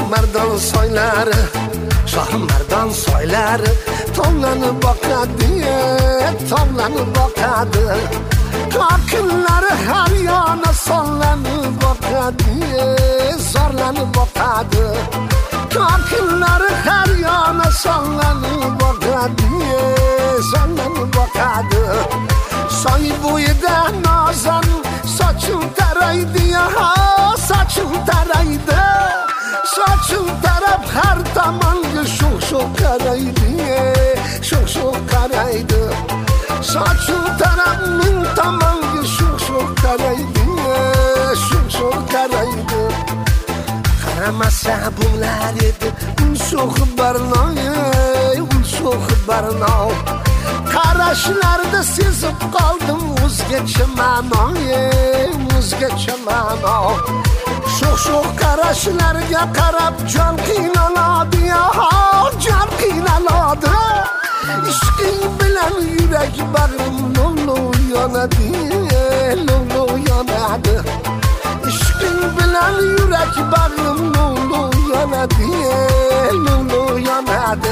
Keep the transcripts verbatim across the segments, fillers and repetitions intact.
Shohmardon soylari, Shohmardon soylari tomlanib boqadi, tomlanib boqadi. Ko'kinlari har yana sonlanib boqadi, zorlanib boqadi. Ko'kinlari har yana sonlanib boqadi, zorlanib boqadi. Soy bo'yida nozan sochim taraydi, ha, sochim taraydi. Sochim tarab har tomonga sho'x-sho'x qaraydi, sho'x-sho'x qaraydi. Sochim tarab ming tomonga sho'x-sho'x qaraydi, sho'x-sho'x qaraydi. Qaramasa bo'lar edi ul sho'x barnoy, ul sho'x barnoy. Qarashlarda sezib qoldim o'zgacha ma'noy, o'zgacha ma'noy. Sho'x-sho'x qarashlarga qarab jon qiynaladi, ha, jon qiynaladi. Ishqing bilan yurak bag'rim lo'lo yonadi, lo'lo yonadi. Ishqing bilan yurak bag'rim lo'lo yonadi, lo'lo yonadi.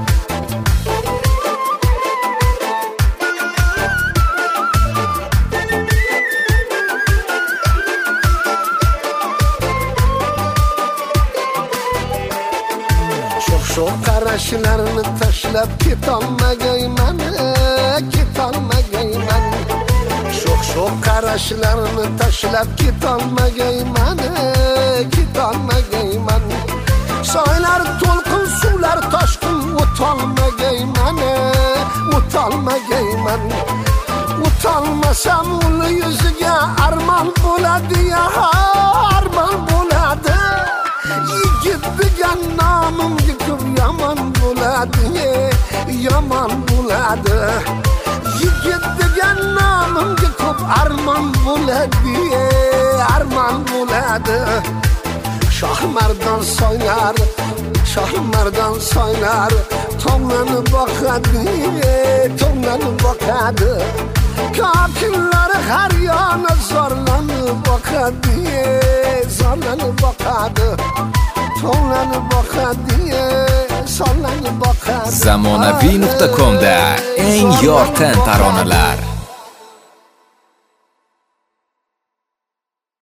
Sho'x qarashlarni tashlab ketolmagayman, ketolmagayman. Sho'x qarashlarni tashlab ketolmagayman, ketolmagayman. Soylar to'lqin, suvlar toshqin, o'tolmagayman, o'tolmagayman. O'tolmasam ul yuziga armon bo'ladi, ha, armon bo'ladi. Yigit degan nomimga ko'p yomon bo'ladi, yomon bo'ladi. Yigit degan nomimga ko'p armon bo'ladi, armon bo'ladi. Shohmardon soylari, Shohmardon soylari tomlanib boqadi, tomlanib boqadi. Ko'kinlari har yana zorlanib boqadi, zorlanib boqadi. Tomlanib boqadi, zorlanib boqadi. zamonaviy nuqta com da eng yorqin taronalar